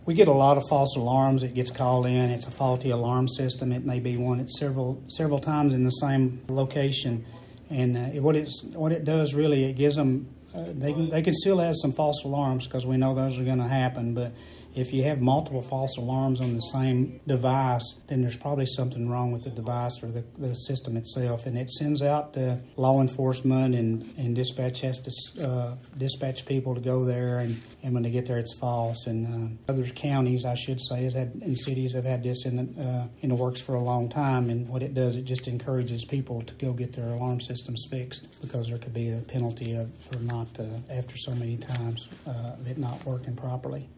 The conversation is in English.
We get a lot of false alarms. It gets called in. It's a faulty alarm system. It may be one that's several times in the same location. And what it does really, it gives them, they can still have some false alarms because we know those are going to happen. But if you have multiple false alarms on the same device, then there's probably something wrong with the device or the system itself. And it sends out law enforcement, and dispatch has to dispatch people to go there. And when they get there, it's false. And other counties, I should say, and cities have had this in the works for a long time. And what it does, it just encourages people to go get their alarm systems fixed because there could be a penalty for not after so many times of it not working properly.